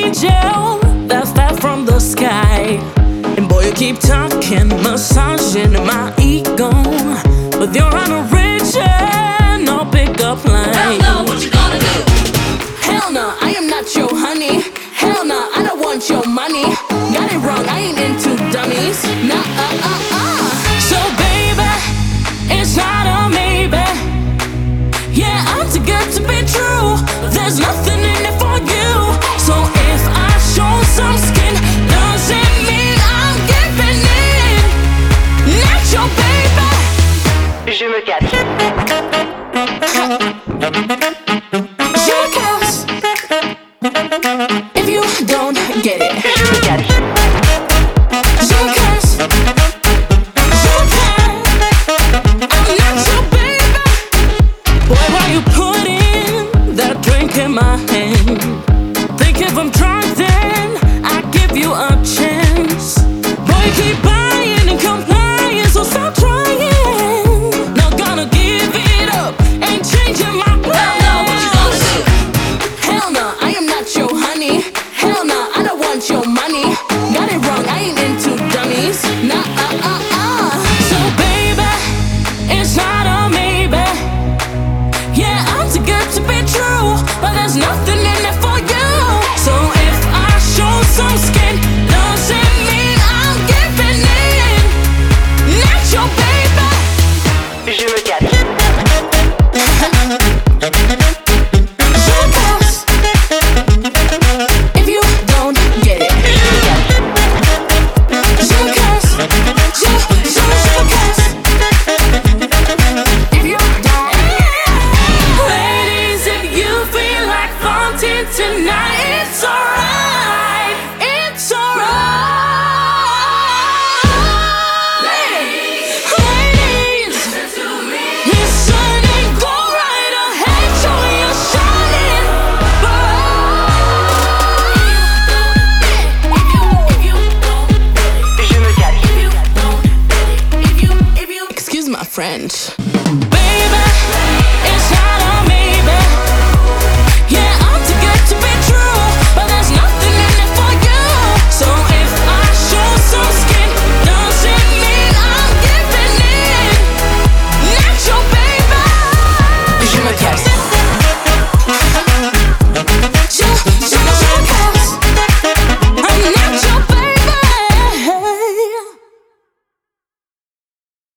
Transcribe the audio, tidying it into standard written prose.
angel that fell from the sky. And boy, you keep talking, massaging my ego, but you're on a rich and no pickup line. Hell no, what you gonna do? Hell no, I am not your honey. Hell no, I don't want your money. Got it wrong, I ain't into dummies. Nah, So baby, it's not a maybe. Yeah, I'm too good to be true. There's nothing in it for you. So if I show some skin, doesn't mean I'm giving in. Not your baby. Je me casse. Je casse. If you don't get it. Je me casse. Je casse. Je casse. I'm not your baby. Boy, why you putting that drink in my hand? Think if I'm drunk, then I give you a chance. Boy, you keep buying and complying, so stop trying. Not gonna give it up, ain't changing my plans. Hell no, what you gonna do? Hell no, I am not your honey. Hell no, I don't want your money. Got it wrong, I ain't into dummies. Nah, So baby, it's not a maybe. Yeah, I'm too good to be true, but there's nothing in it for you. So if I show some skin, doesn't mean I'm giving in. Not your baby. Je me casse. Je casse. If you don't get it. Je casse. Je casse. If you don't. Ladies, if you feel like fronting tonight, it's alright. It's alright. Ladies, listen and go right ahead, show your shining. Je me casse. Excuse my French. Baby,